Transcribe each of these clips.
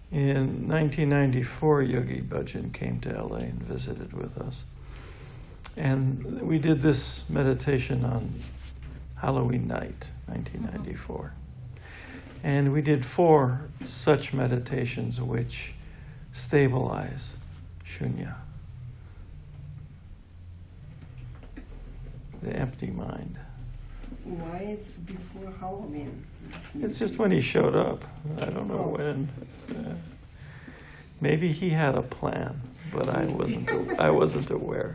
In 1994, Yogi Bhajan came to LA and visited with us. And we did this meditation on Halloween night, 1994. And we did 4 such meditations which stabilize shunya, the empty mind. Why it's before Halloween? It's just when he showed up. I don't know when. Maybe he had a plan, but I wasn't aware.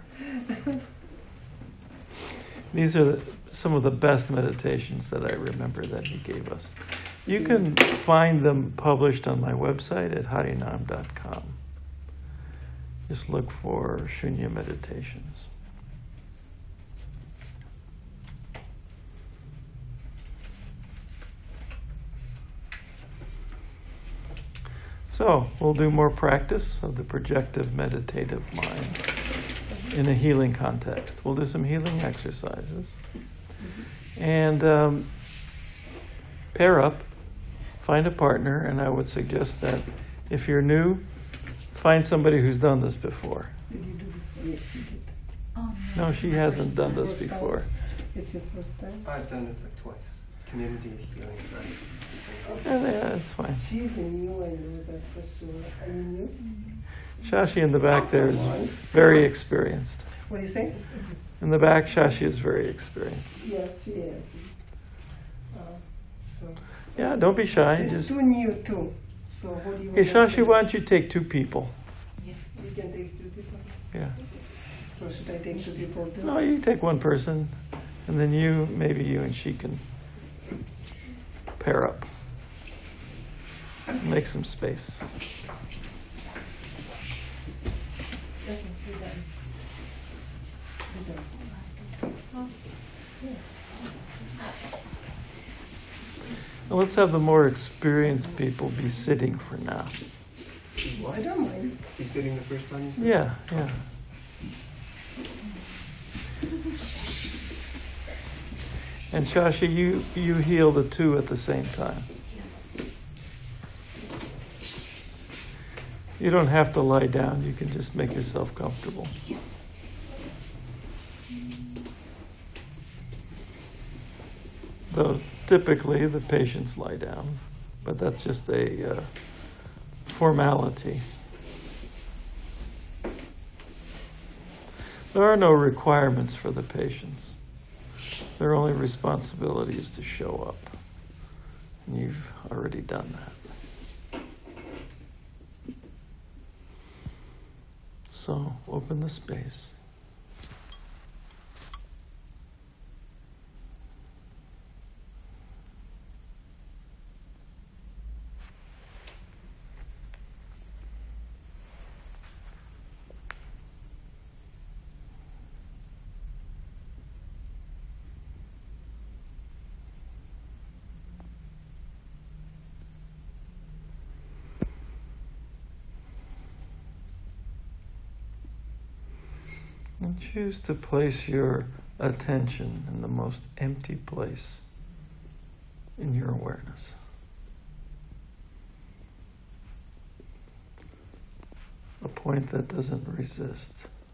These are some of the best meditations that I remember that he gave us. You can find them published on my website at harinam.com. Just look for Shunya Meditations. So, we'll do more practice of the projective meditative mind in a healing context. We'll do some healing exercises. And pair up, find a partner, and I would suggest that if you're new, find somebody who's done this before. Did you do it? Yes, you did. No, she hasn't done this before. It's your first time? I've done it like twice. Community healing, right? Yeah, that's fine. She's a new, I know that for sure. Are you new? Shashi in the back there is very experienced. What do you say? In the back, Shashi is very experienced. Yeah, she is. So Yeah, don't be shy. it's Just too new too. So what do you okay, want? Shashi, why don't you take 2 people? Yes, you can take 2 people. Yeah. So should I take 2 people too? No, you take 1 person, and then maybe you and she can pair up. Make some space. Now let's have the more experienced people be sitting for now. I don't mind. You sitting the first time you said? Yeah. And Shashi, you heal the 2 at the same time. Yes. You don't have to lie down. You can just make yourself comfortable. Though typically the patients lie down, but that's just a formality. There are no requirements for the patients. Their only responsibility is to show up. And you've already done that. So open the space. And choose to place your attention in the most empty place in your awareness. A point that doesn't resist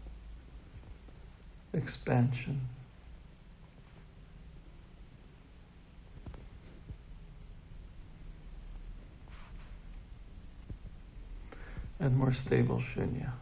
expansion. And more stable shunya.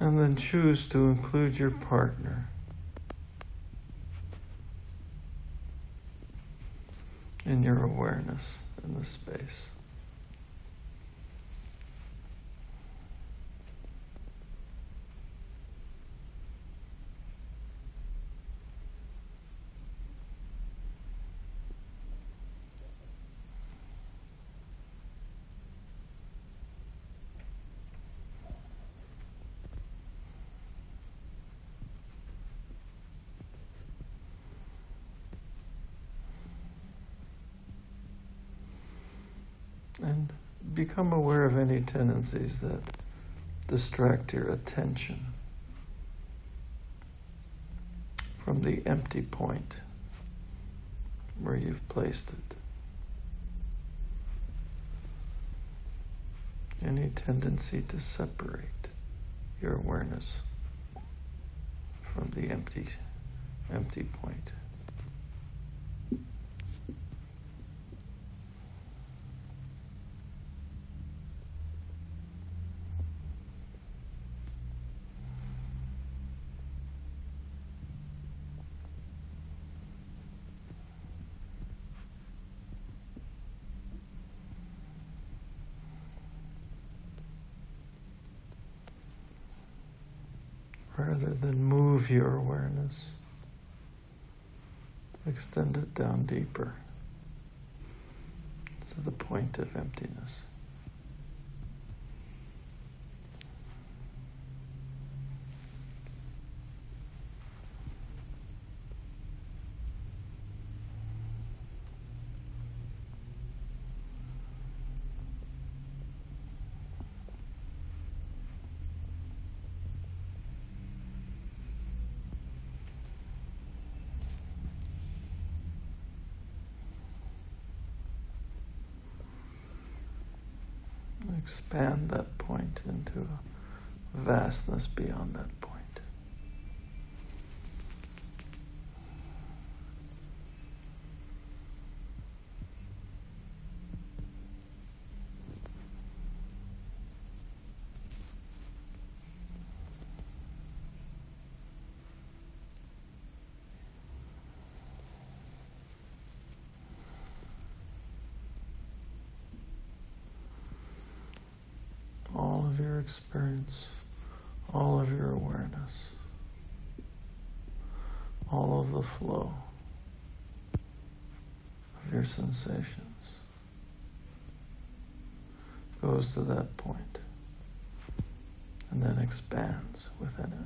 And then choose to include your partner in your awareness in the space. And become aware of any tendencies that distract your attention from the empty point where you've placed it. Any tendency to separate your awareness from the empty point. Rather than move your awareness, extend it down deeper to the point of emptiness. Expand that point into a vastness beyond that point. All of your experience, all of your awareness, all of the flow of your sensations goes to that point and then expands within it.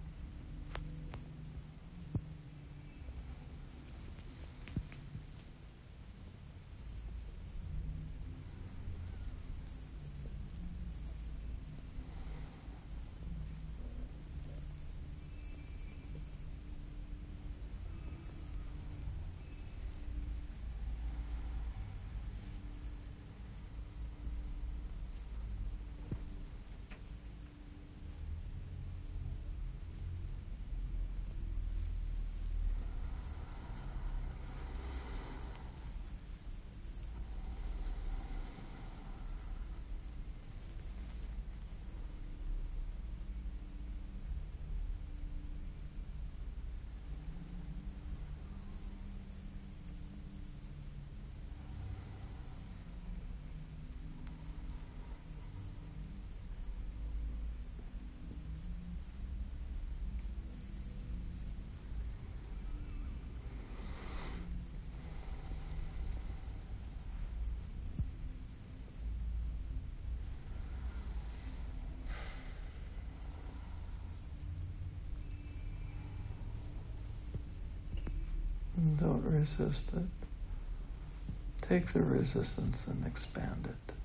And don't resist it. Take the resistance and expand it.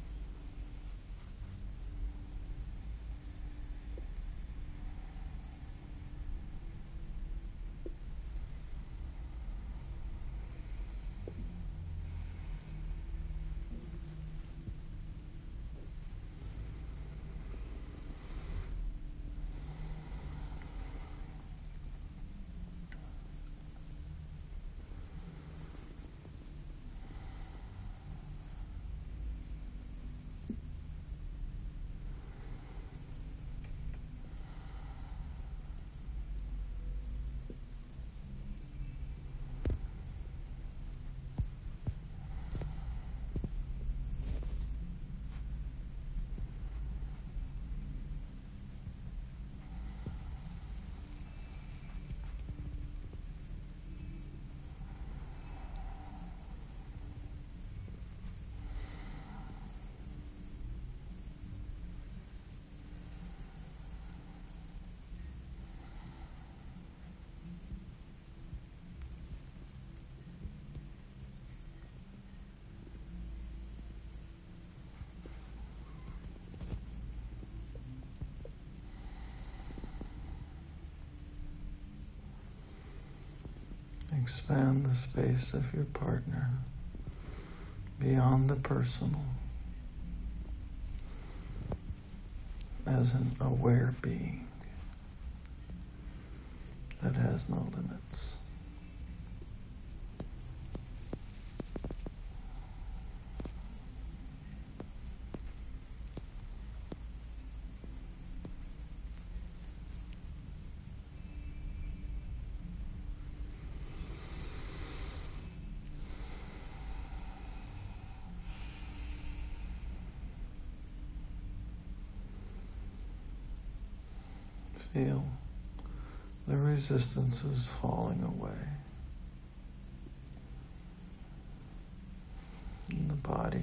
Expand the space of your partner beyond the personal as an aware being that has no limits. Feel the resistances falling away in the body,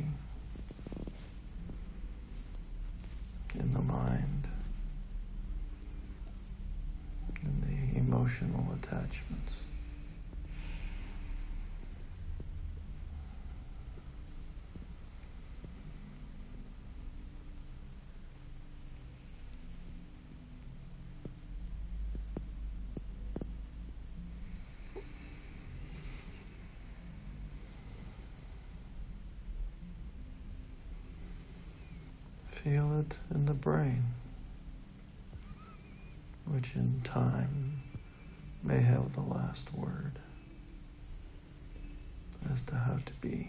in the mind, in the emotional attachments. Feel it in the brain, which in time may have the last word as to how to be.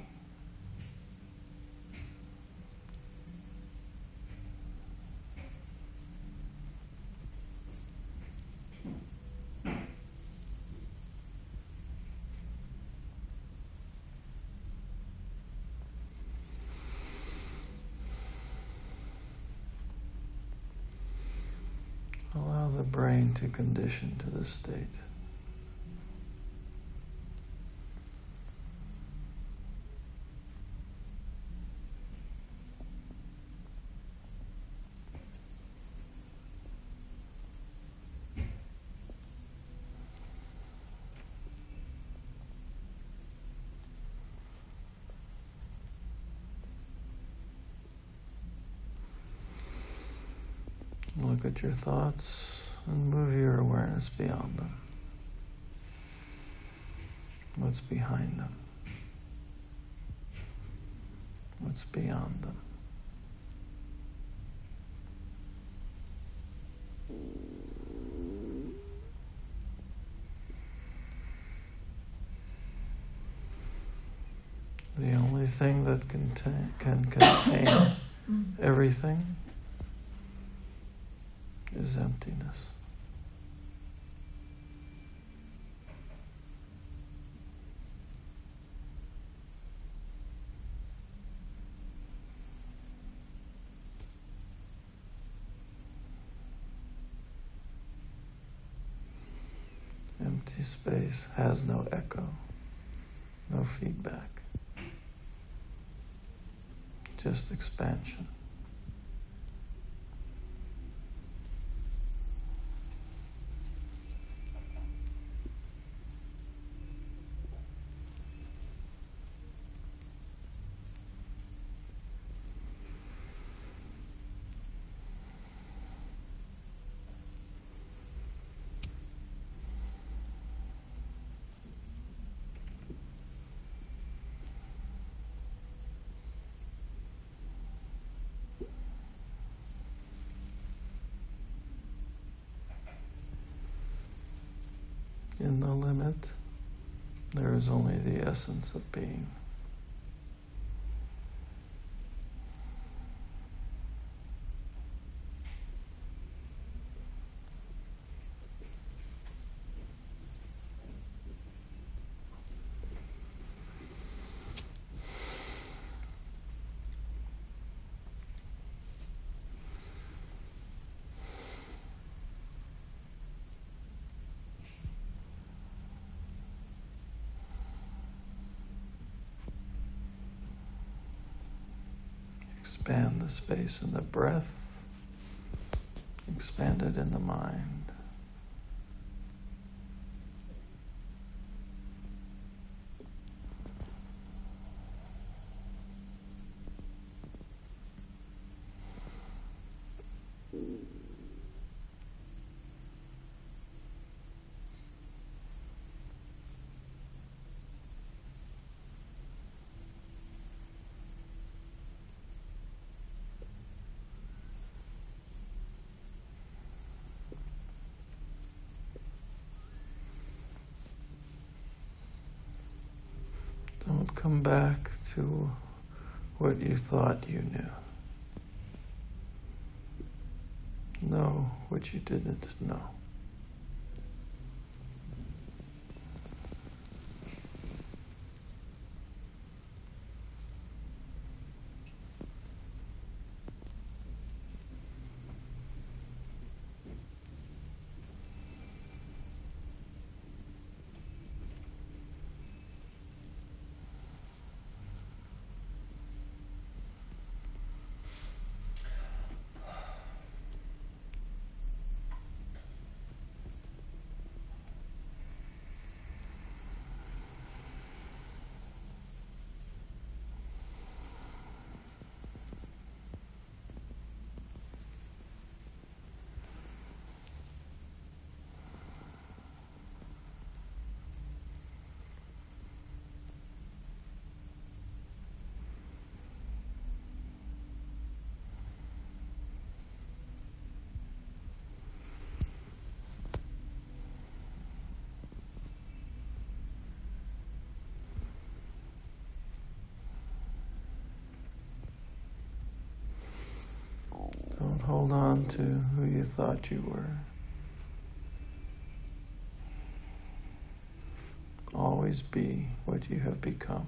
Allow the brain to condition to this state. Look at your thoughts and move your awareness beyond them. What's behind them? What's beyond them? The only thing that can contain everything is emptiness. Empty space has no echo, no feedback, just expansion. In the limit, there is only the essence of being. Expand the space in the breath, expand it in the mind. Don't come back to what you thought you knew. Know what you didn't know. Don't hold on to who you thought you were. Always be what you have become.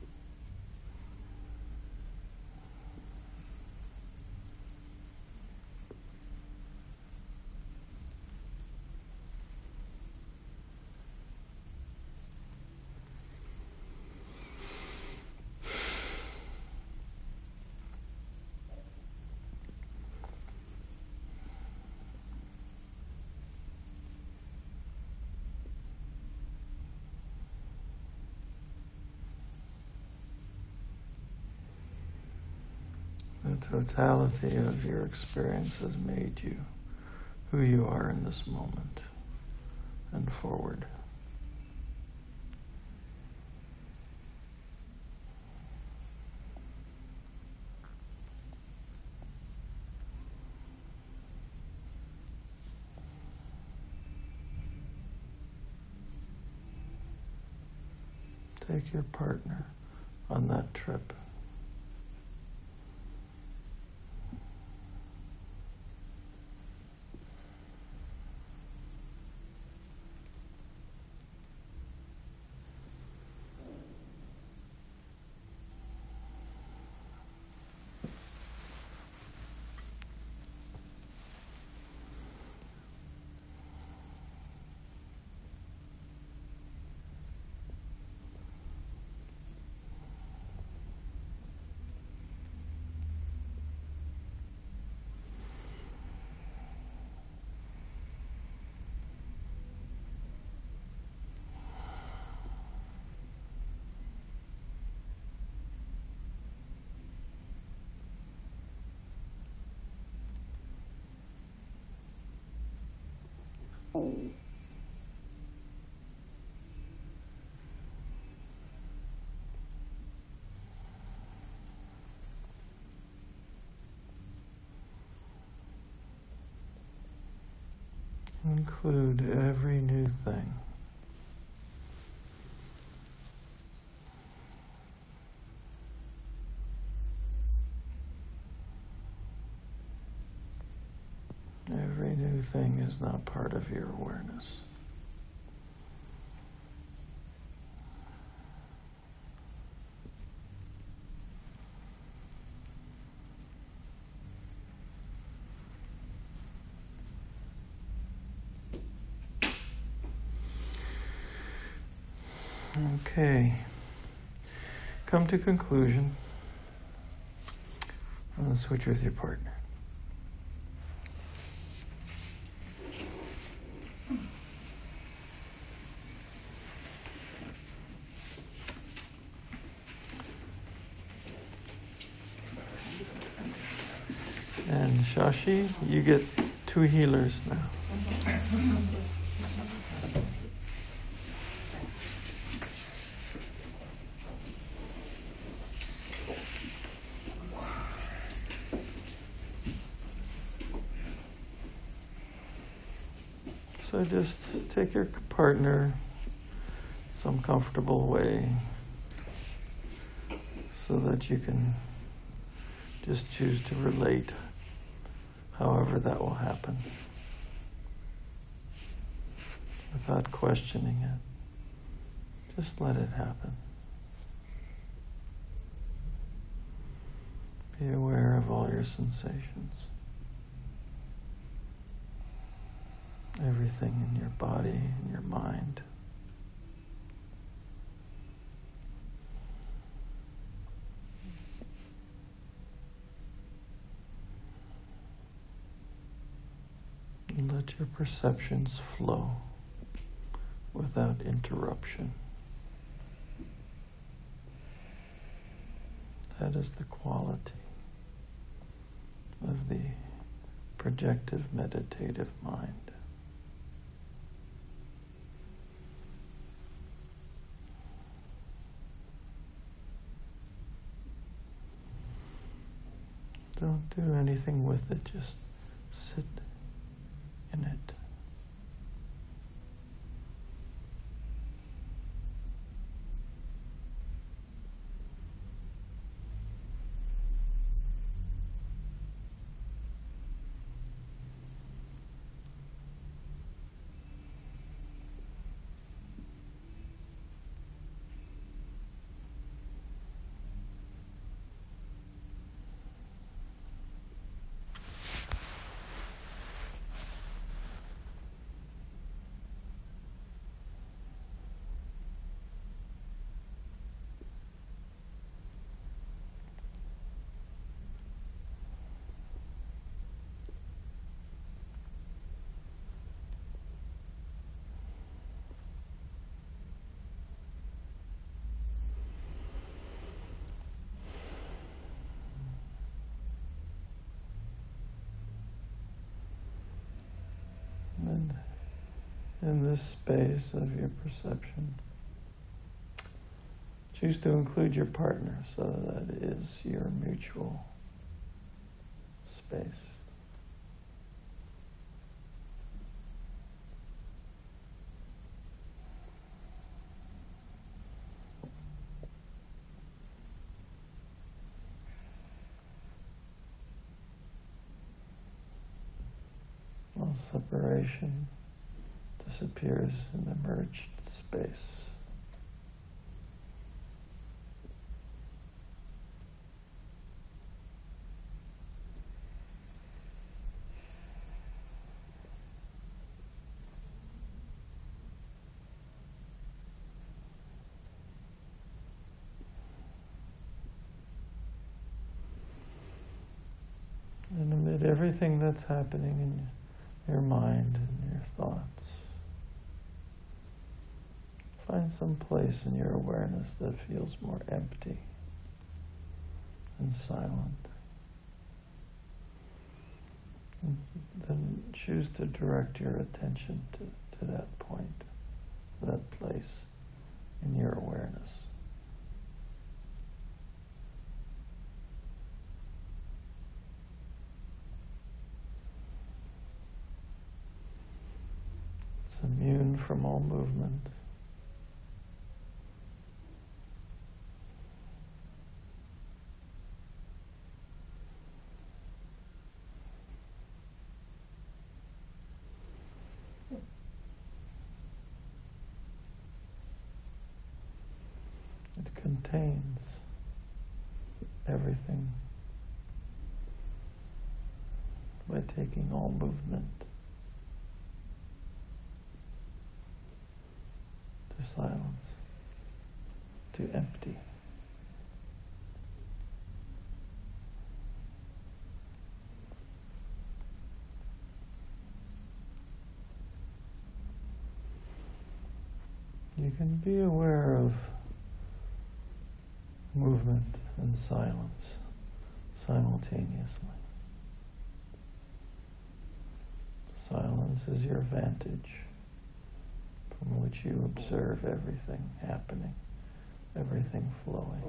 The totality of your experience has made you who you are in this moment and forward. Take your partner on that trip. Include every new thing. Every new thing is now part of your awareness. Okay. Come to conclusion. And switch with your partner. And Shashi, you get 2 healers now. So just take your partner some comfortable way. so that you can just choose to relate however that will happen without questioning it. Just let it happen. Be aware of all your sensations. Everything in your body and your mind. And let your perceptions flow without interruption. That is the quality of the projective meditative mind. Don't do anything with it, just sit in it. And in this space of your perception, choose to include your partner so that it is your mutual space. All separation disappears in the merged space. And amid everything that's happening in your mind and your thoughts, find some place in your awareness that feels more empty and silent. And then choose to direct your attention to that point, that place in your awareness. It's immune from all movement. It contains everything by taking all movement to silence, to empty. You can be aware of movement and silence simultaneously. Silence is your vantage from which you observe everything happening, everything flowing.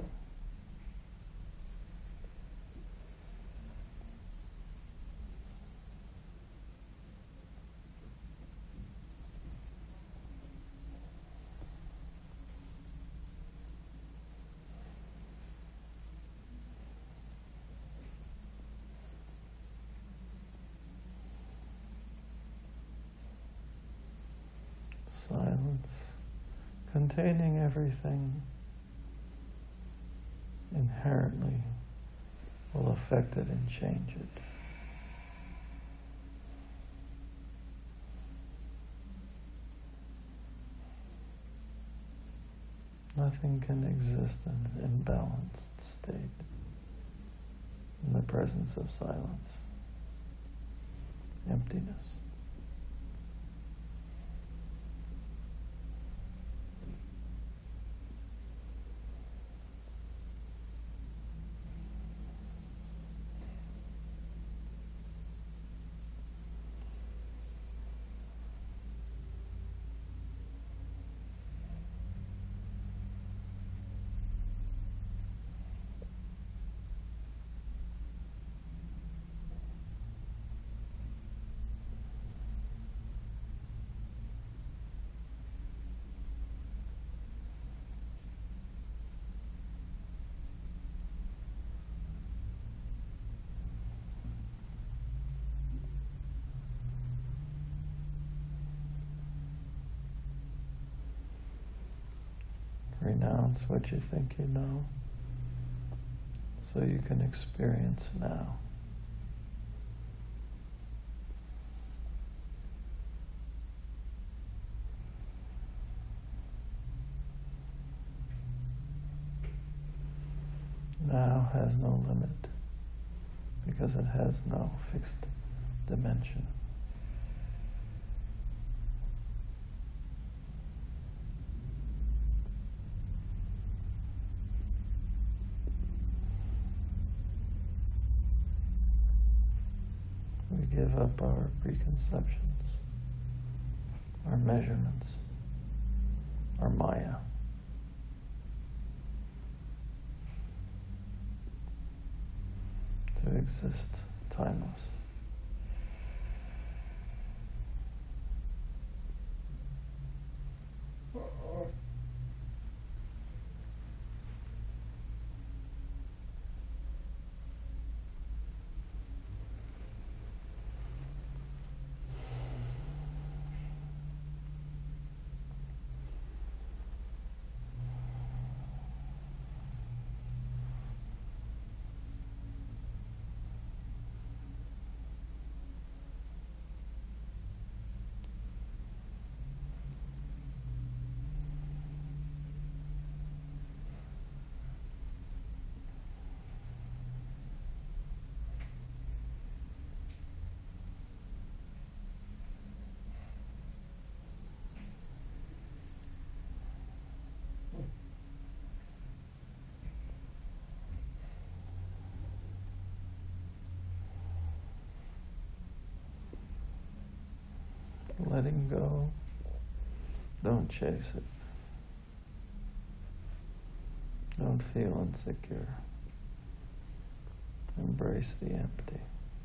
silence containing everything inherently will affect it and change it. Nothing can exist in an imbalanced state in the presence of silence, emptiness. Renounce what you think you know so you can experience now. Now has no limit because it has no fixed dimension. We give up our preconceptions, our measurements, our Maya. To exist timeless. Letting go. Don't chase it. Don't feel insecure. Embrace the empty.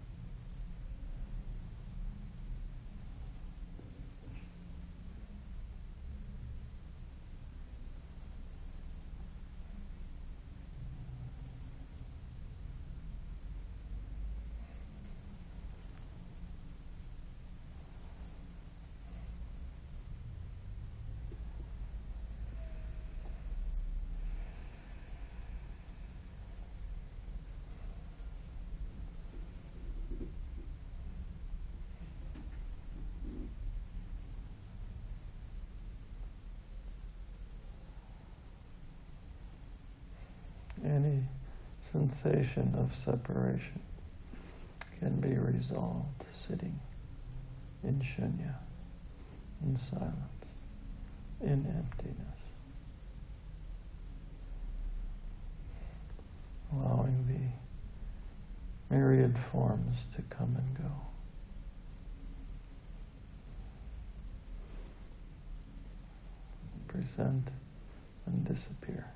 Any sensation of separation can be resolved sitting in shunya, in silence, in emptiness, allowing the myriad forms to come and go. Present and disappear.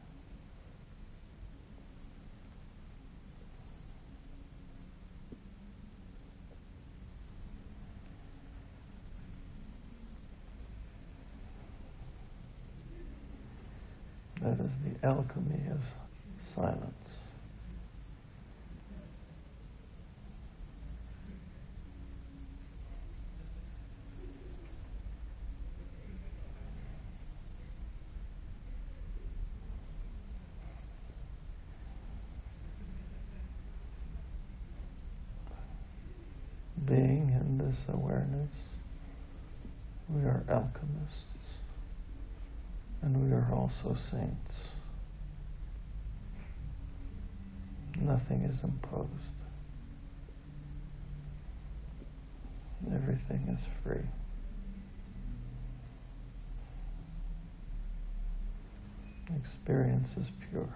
That is the alchemy of silence. this awareness, we are alchemists, and we are also saints. Nothing is imposed. Everything is free. Experience is pure.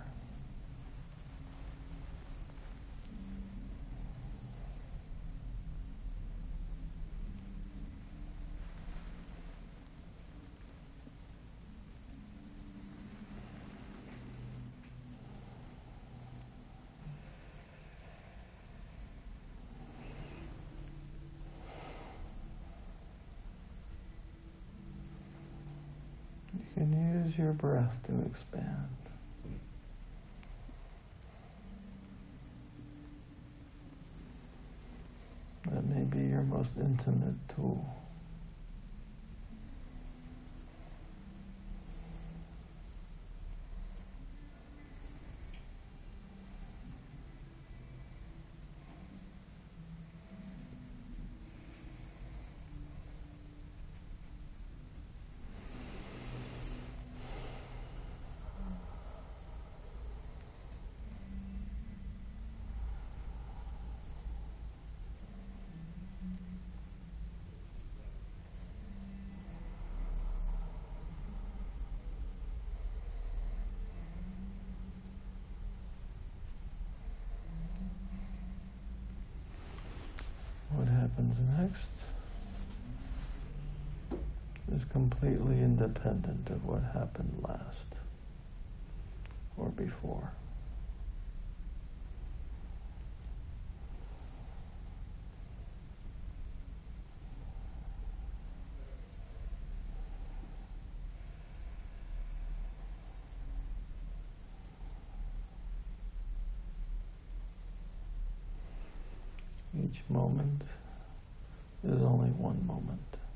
You can use your breath to expand. That may be your most intimate tool. What happens next is completely independent of what happened last or before. Each moment is only one moment.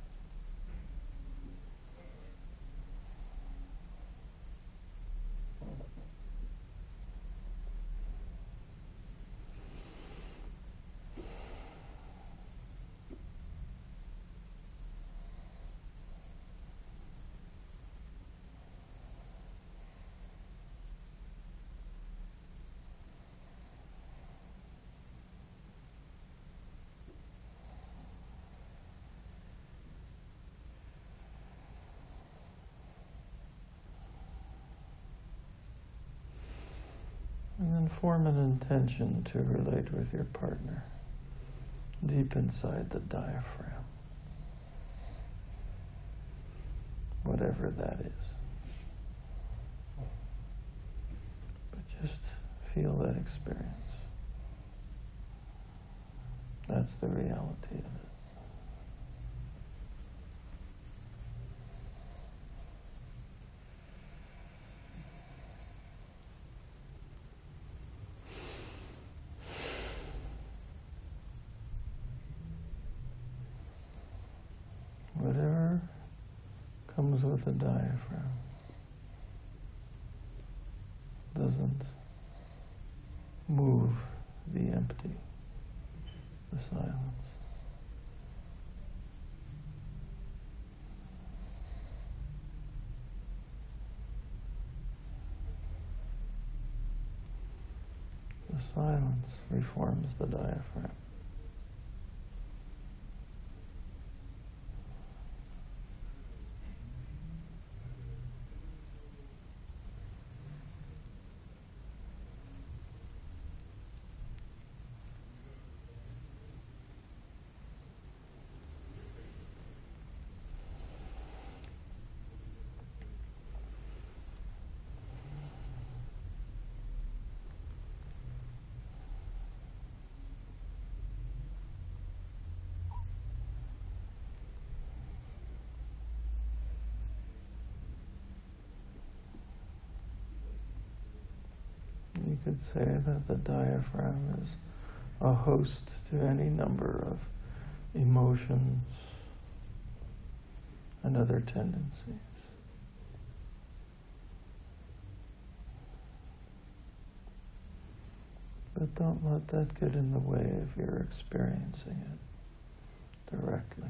And then form an intention to relate with your partner deep inside the diaphragm, whatever that is. But just feel that experience. That's the reality of it. Whatever comes with the diaphragm doesn't move the empty, the silence. The silence reforms the diaphragm. You could say that the diaphragm is a host to any number of emotions and other tendencies. But don't let that get in the way of your experiencing it directly.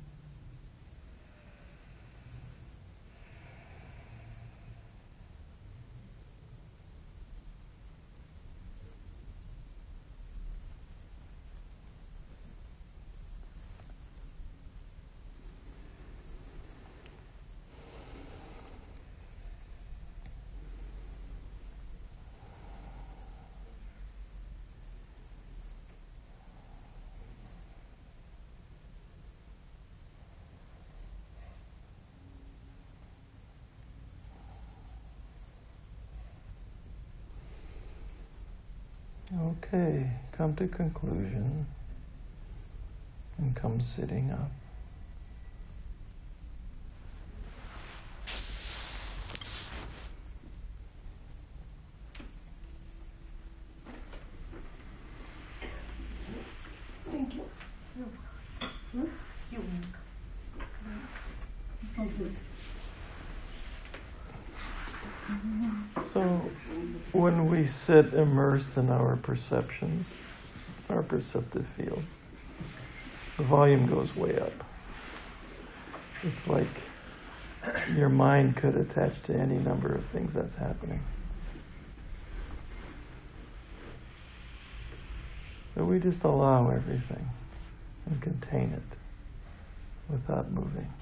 Okay, come to conclusion and come sitting up. Thank you. So, when we sit immersed in our perceptions, our perceptive field, the volume goes way up. It's like your mind could attach to any number of things that's happening. But we just allow everything and contain it without moving.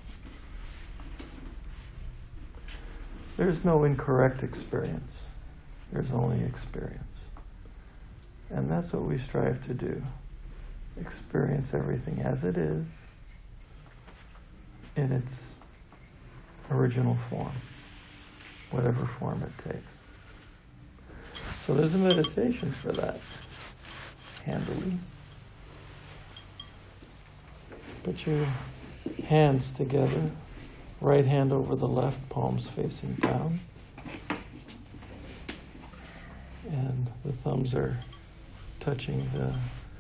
There's no incorrect experience. There's only experience. And that's what we strive to do. Experience everything as it is in its original form, whatever form it takes. So there's a meditation for that. Handily. Put your hands together, right hand over the left, palms facing down. And the thumbs are touching the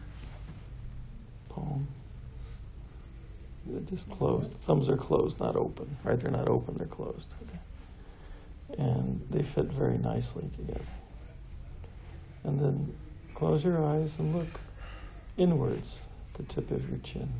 palm. They're just closed. The thumbs are closed, not open. Right? They're not open, they're closed. Okay. And they fit very nicely together. And then close your eyes and look inwards, the tip of your chin.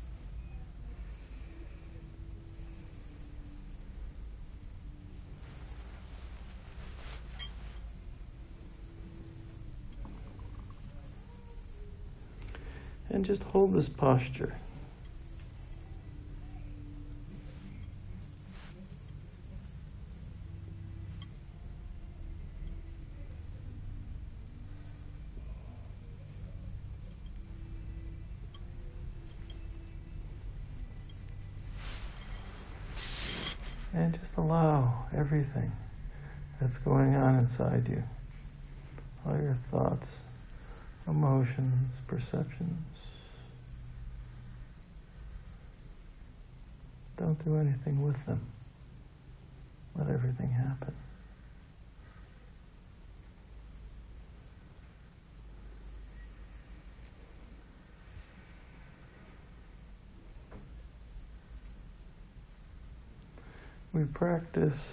And just hold this posture. And just allow everything that's going on inside you, all your thoughts, emotions, perceptions. Don't do anything with them. Let everything happen. We practice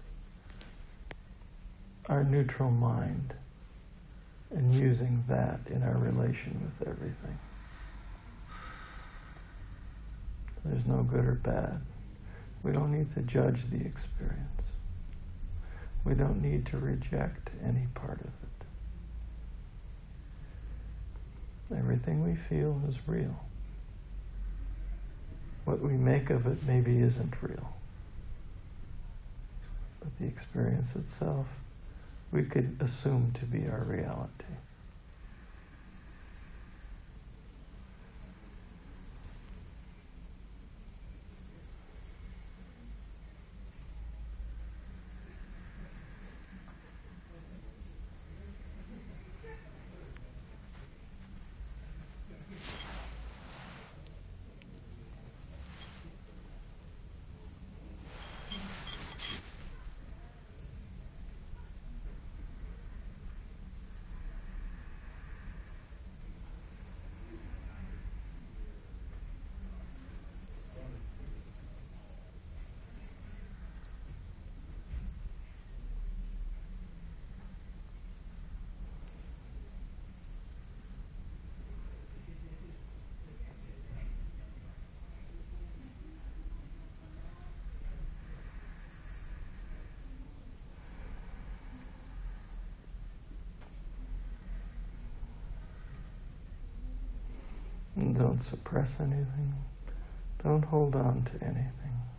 our neutral mind and using that in our relation with everything. There's no good or bad. We don't need to judge the experience. We don't need to reject any part of it. Everything we feel is real. What we make of it maybe isn't real. But the experience itself, we could assume to be our reality. And don't suppress anything. Don't hold on to anything.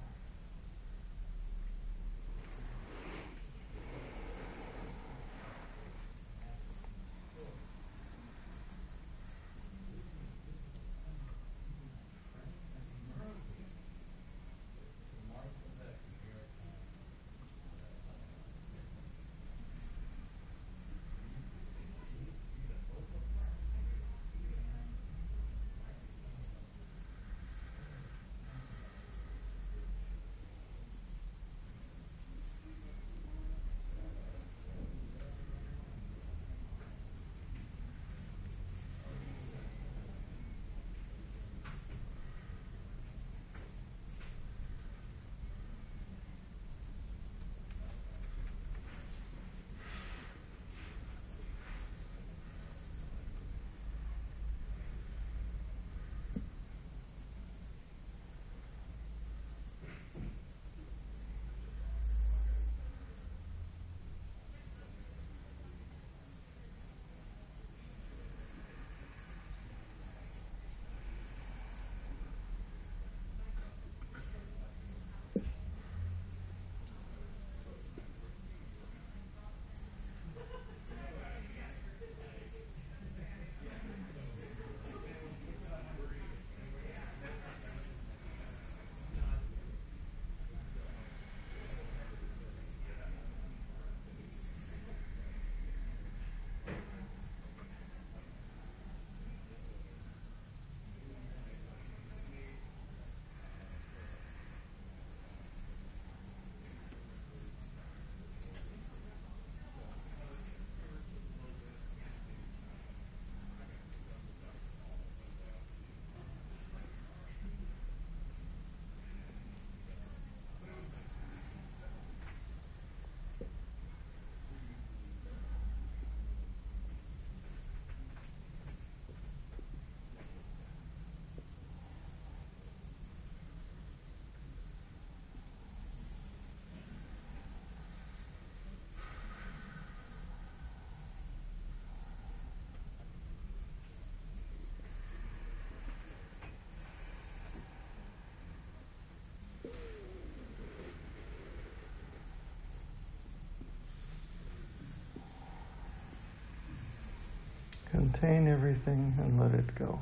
Contain everything and let it go.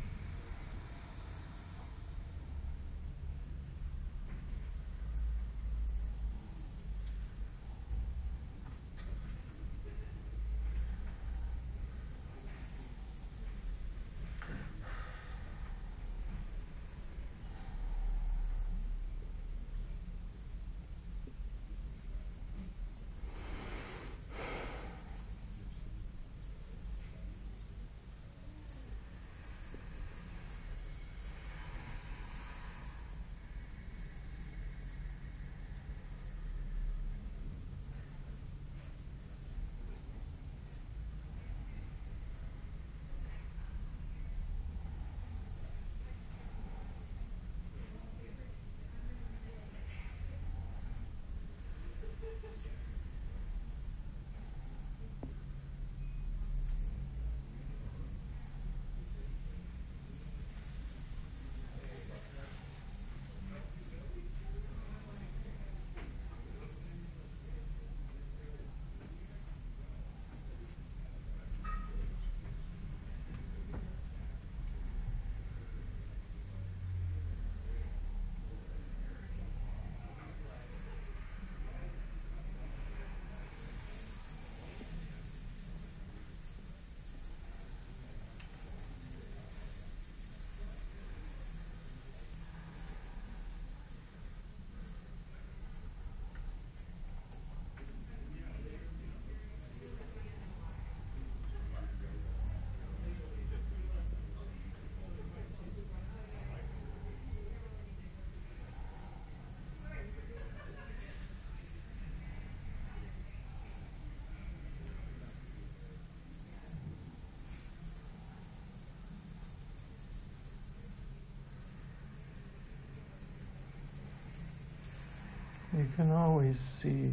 You can always see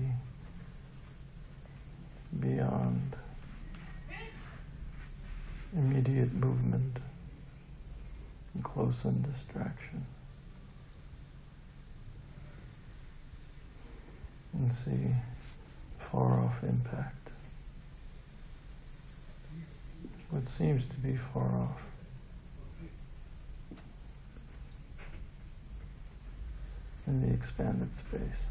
beyond immediate movement. and close in distraction. And see far off impact. What seems to be far off. In the expanded space.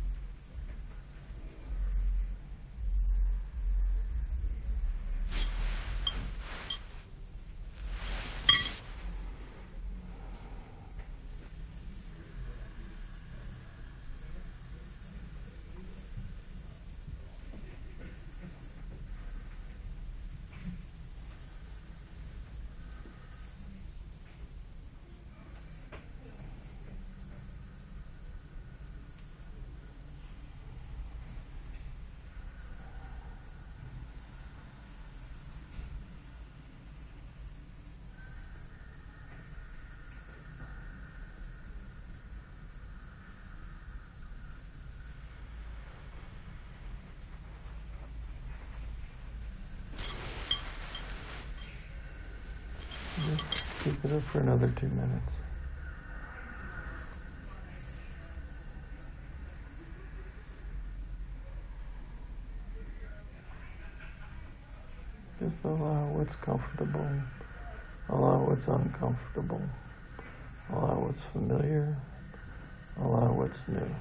Just keep it up for another 2 minutes. Just allow what's comfortable, allow what's uncomfortable, allow what's familiar, allow what's new.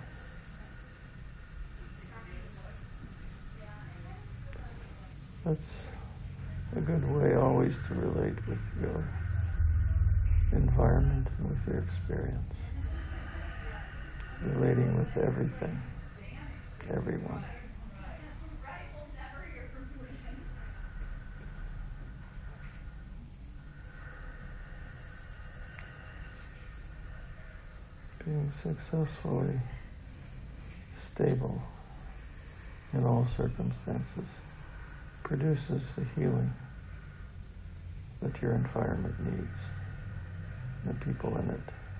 That's a good way always to relate with your environment and with your experience. Relating with everything, everyone. Being successfully stable in all circumstances produces the healing that your environment needs, the people in it.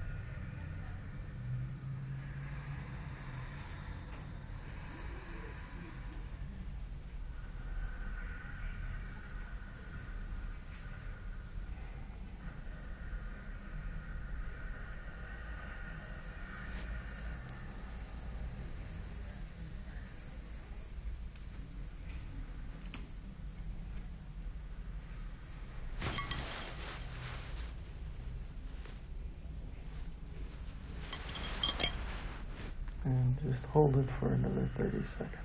And just hold it for another 30 seconds.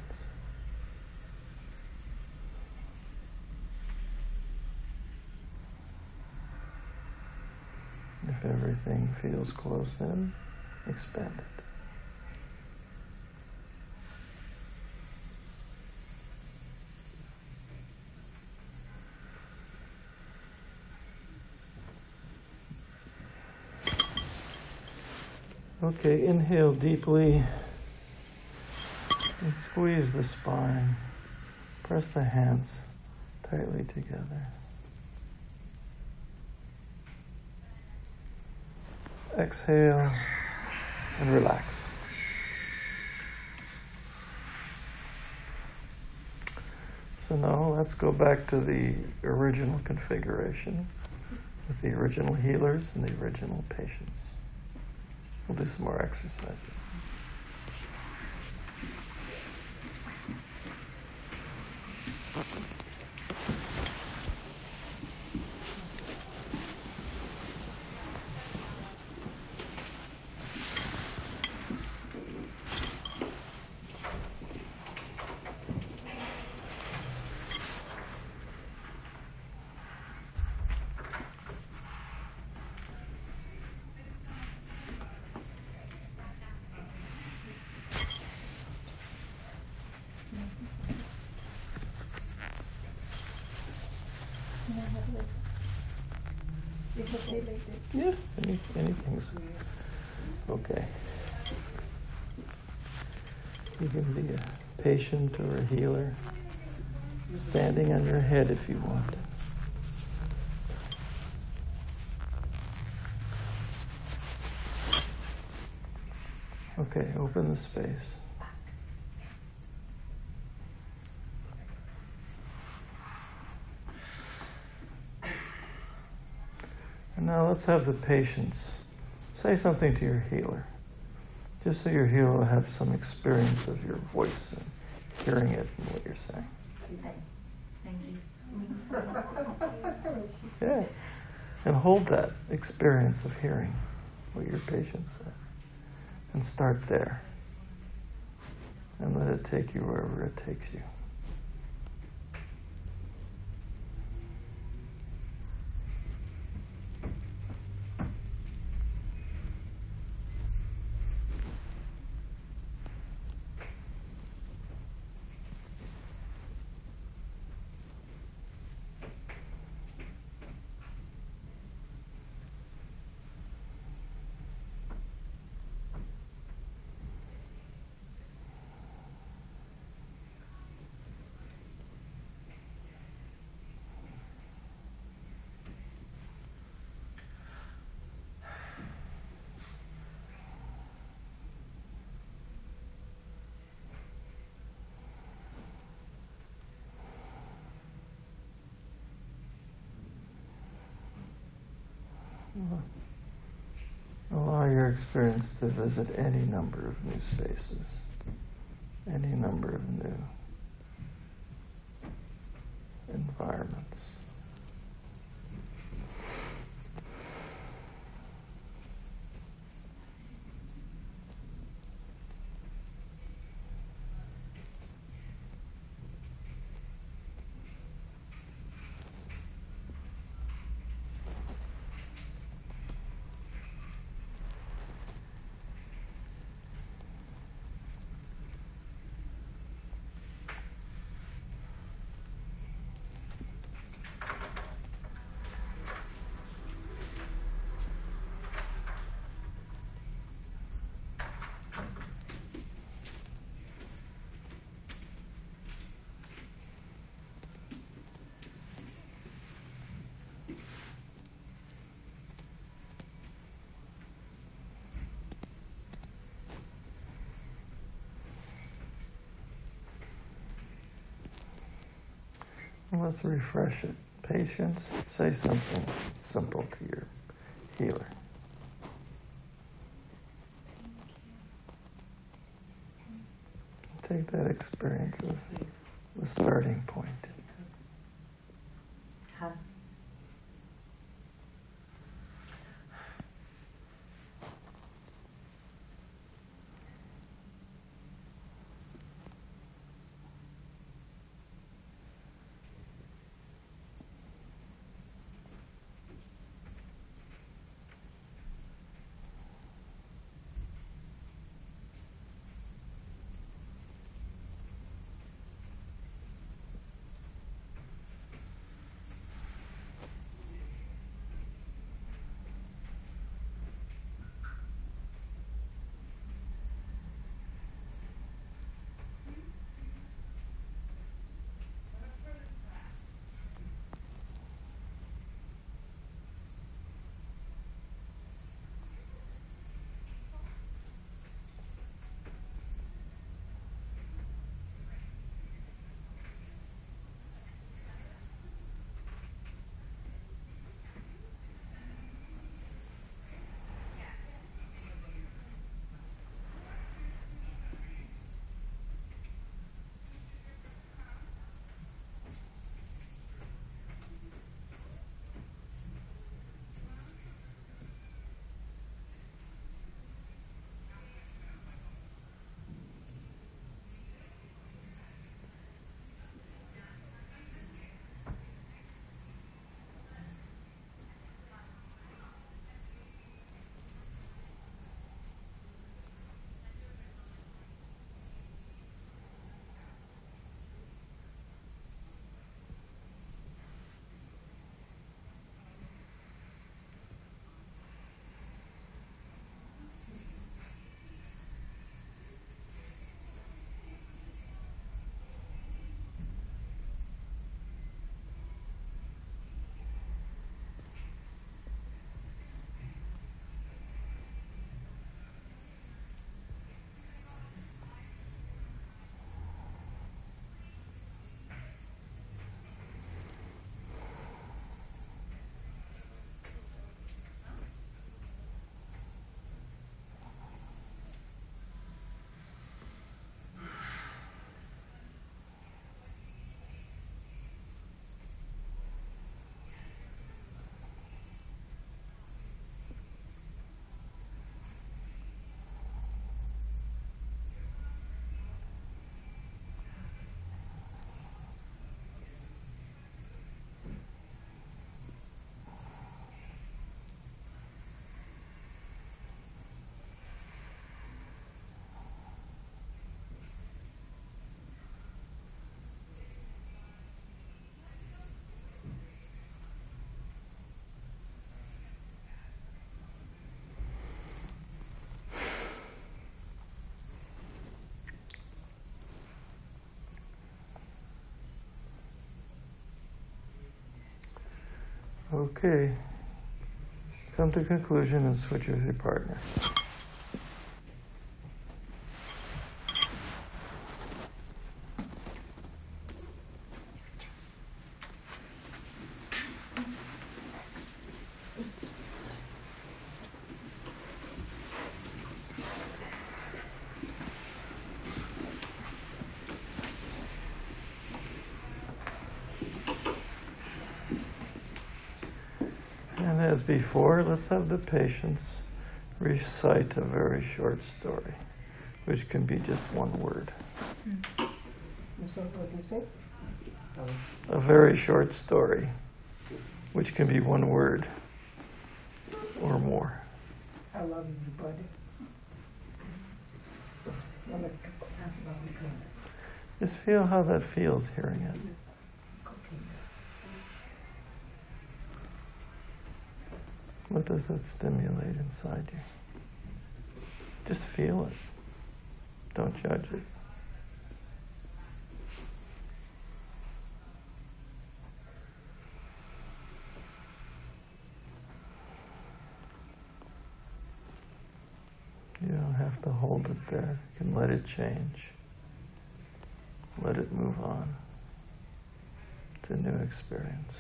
If everything feels close in, expand it. Okay, inhale deeply and squeeze the spine. Press the hands tightly together. Exhale and relax. So now let's go back to the original configuration with the original healers and the original patients. We'll do some more exercises. It's okay like that. Yeah, anything's okay. You can be a patient or a healer, standing on your head if you want. Okay, open the space. And Now let's have the patients say something to your healer, just so your healer will have some experience of your voice and hearing it and what you're saying. Thank you. Yeah. And hold that experience of hearing what your patient said. And start there. And let it take you wherever it takes you. Allow your experience to visit any number of new spaces, any number of new environments. Let's refresh it. Patience, say something simple to your healer. Take that experience as the starting point. Hug. Okay. Come to conclusion and switch with your partner. And as before, let's have the patients recite a very short story, which can be just one word. Is that what you say? A very short story, which can be one word or more. I love everybody. Just feel how that feels hearing it. What does that stimulate inside you? Just feel it. Don't judge it. You don't have to hold it there. You can let it change. Let it move on. It's a new experience.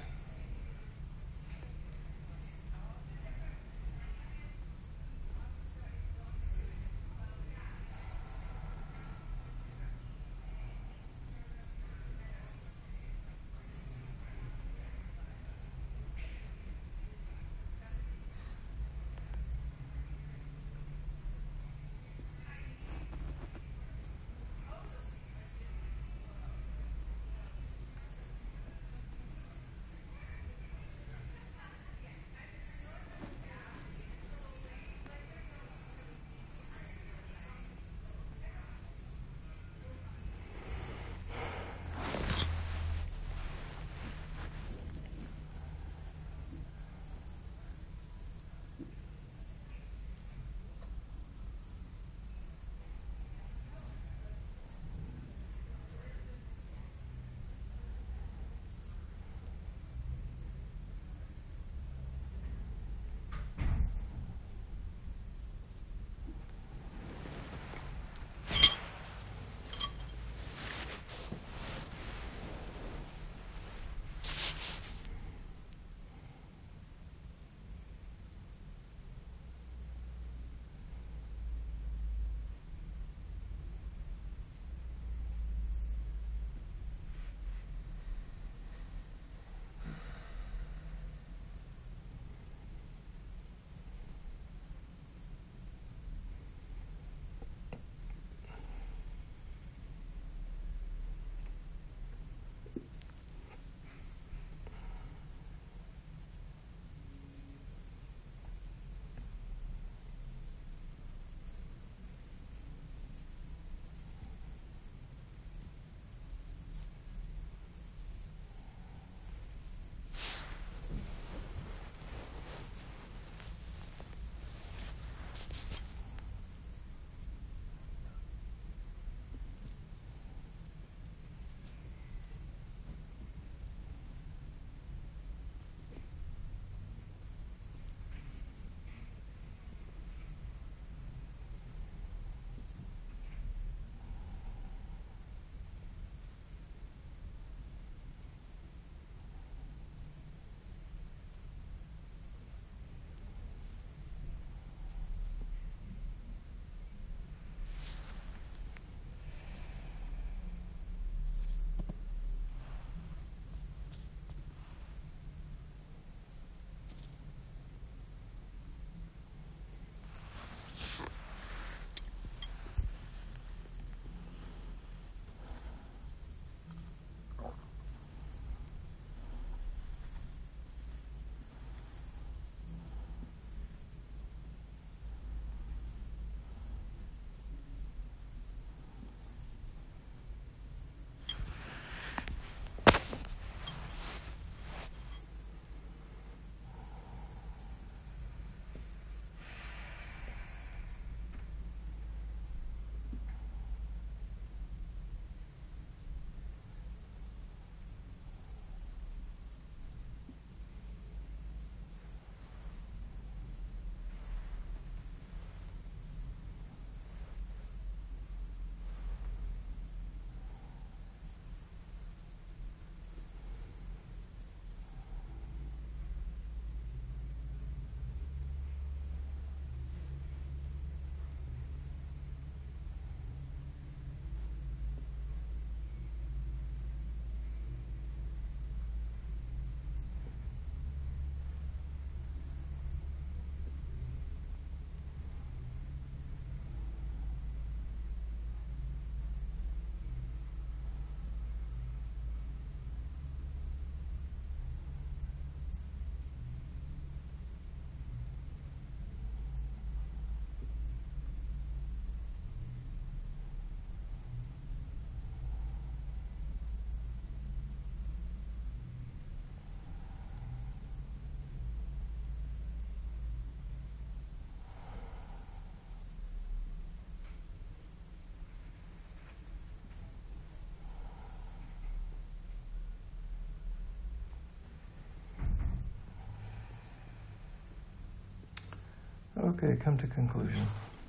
Okay, come to conclusion.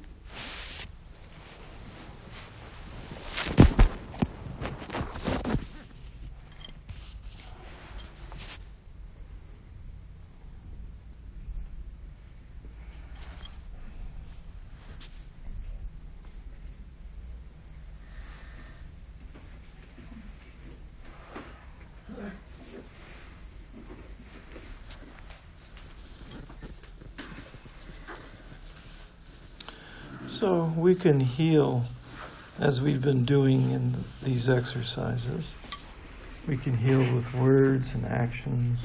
So we can heal as we've been doing in these exercises. We can heal with words and actions,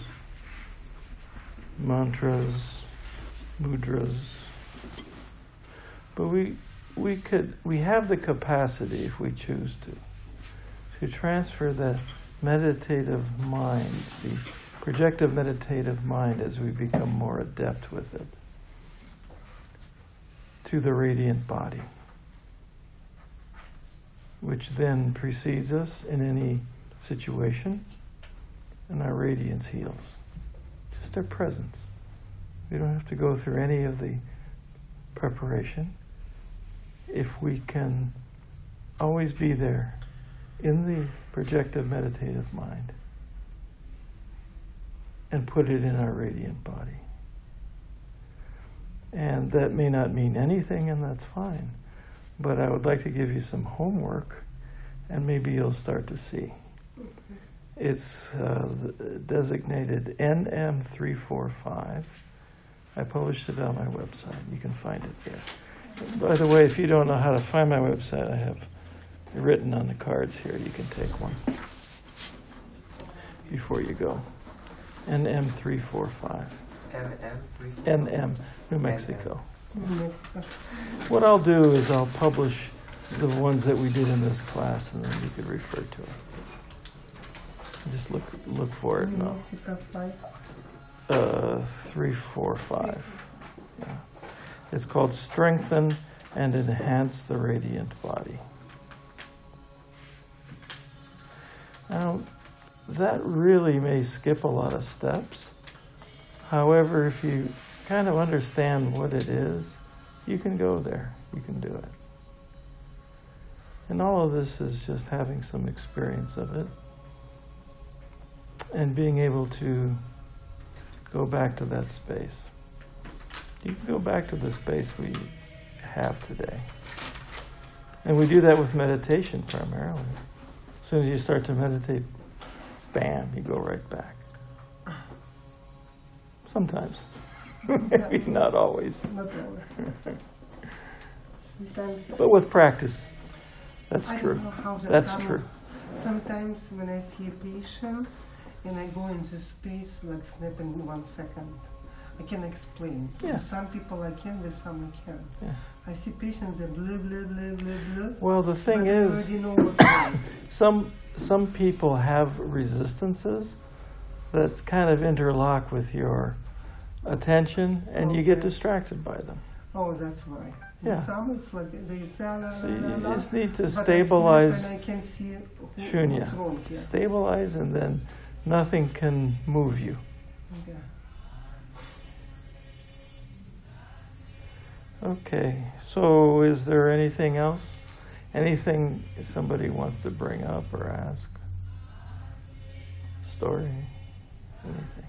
mantras, mudras. But we have the capacity, if we choose to transfer the meditative mind, the projective meditative mind as we become more adept with it, to the radiant body, which then precedes us in any situation, and our radiance heals. Just our presence. We don't have to go through any of the preparation. If we can always be there in the projective meditative mind and put it in our radiant body. And that may not mean anything, and that's fine. But I would like to give you some homework, and maybe you'll start to see. It's designated NM345. I published it on my website. You can find it there. By the way, if you don't know how to find my website, I have it written on the cards here. You can take one before you go. NM345. NM, New Mexico. New Mexico. What I'll do is I'll publish the ones that we did in this class, and then you could refer to it. Just look for it. New No. Mexico 5. 345. Yeah. It's called Strengthen and Enhance the Radiant Body. Now, that really may skip a lot of steps. However, if you kind of understand what it is, you can go there. You can do it. And all of this is just having some experience of it and being able to go back to that space. You can go back to the space we have today. And we do that with meditation primarily. As soon as you start to meditate, bam, you go right back. Sometimes. Maybe not always. Not always. Sometimes But with practice, that's I true. don't know how that That's come. true. Sometimes when I see a patient and I go into space like snap in 1 second, I can explain. Yeah. With some people I can, with some I can't. Yeah. I see patients that blah, blah, blah, blah, blah. Well, the thing but I is, already know what's wrong. some people have resistances that kind of interlock with your attention, and you get Okay. distracted by them. Oh, that's why. Yeah. With some it's like they say la, So la, la, you la, just need to but stabilize, I sleep and I can see what's Shunya. wrong here. Stabilize, and then nothing can move you. Yeah. Okay, so is there anything else? Anything somebody wants to bring up or ask? Story? Anything?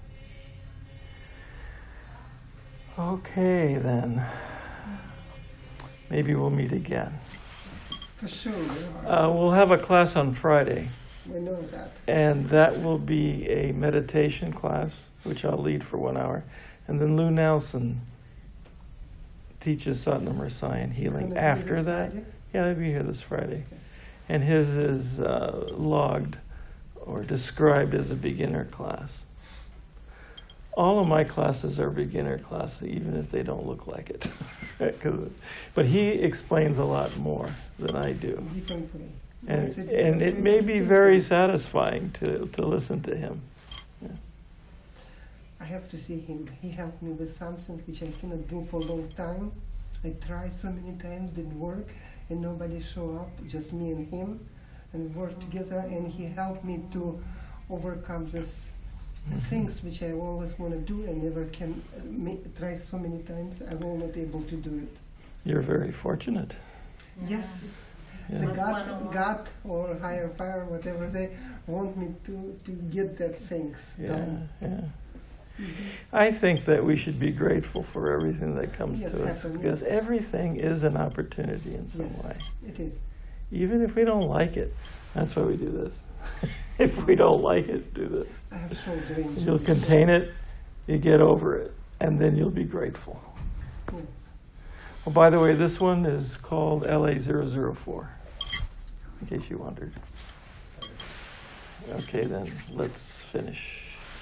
Okay, then. Maybe we'll meet again. For sure, yeah. We'll have a class on Friday, I know that. and that will be a meditation class, which I'll lead for 1 hour. And then Lou Nelson teaches Satnam Rasai and It's healing gonna be after this that. Friday? Yeah, I'll be here this Friday. Okay. And his is logged or described as a beginner class. All of my classes are beginner classes, even if they don't look like it. But he explains a lot more than I do. Different way. And, It's a and it different may way be to very see satisfying to listen to him. things. I have to see him. He helped me with something which I cannot do for a long time. I tried so many times, didn't work, and nobody showed up, just me and him, and we worked together, and he helped me to overcome this things which I always want to do, I never can try so many times. I will not able to do it. You're very fortunate. Yes, Yeah. the With one-on-one. God or higher power, whatever they want me to get that things Yeah, done. yeah. Mhm. I think that we should be grateful for everything that comes Yes, to us, happen, because yes. everything is an opportunity in some Yes. way. It is. Even if we don't like it, that's why we do this. If we don't like it, do this. I have short range. You'll contain it, you get over it, and then you'll be grateful. Yes. Oh, by the way, this one is called LA004, in case you wondered. Okay, then let's finish.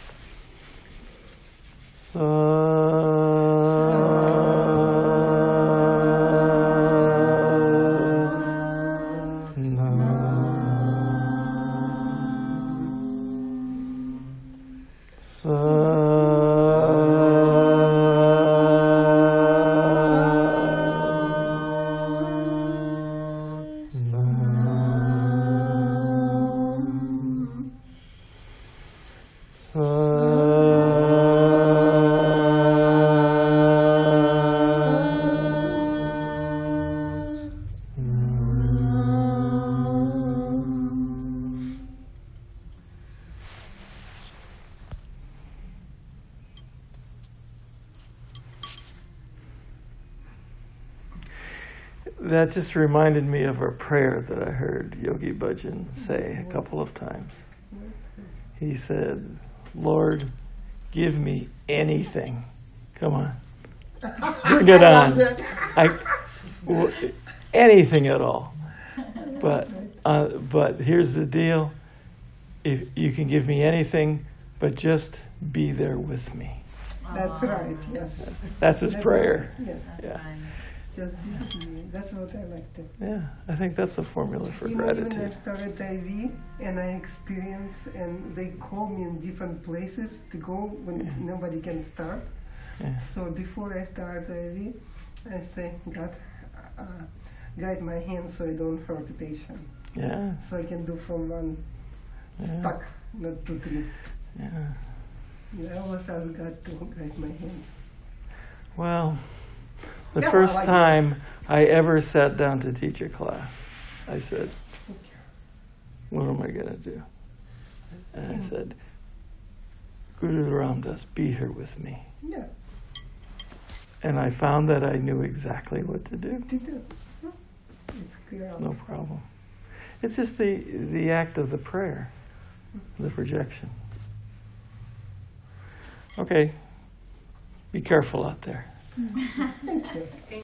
That just reminded me of a prayer that I heard Yogi Bhajan say a couple of times. He said, "Lord, give me anything." Come on. Bring it I on. love that. Anything at all. But here's the deal. If you can give me anything, but just be there with me. That's right, yes. That's his That's prayer. right, yes. Yeah. Nice. Just be with me. That's what I like to. Yeah, I think that's a formula for Even I gratitude. started IV and I experience, and they call me in different places to go when Yeah. nobody can start. Yeah. So before I start IV, I say, God, guide my hand so I don't hurt the patient. Yeah, So I can do from one Yeah. stuck, not two, three. yeah. I always ask God to guide my hands. Well, the Yeah, first I like it. time I ever sat down to teach a class, I said, what am I going to do? And I said, Guru Ramdas, be here with me. Yeah, And I found that I knew exactly what to do. to do. It's clear. No problem. It's just the act of the prayer, the projection. Okay, be careful out there. Thank you.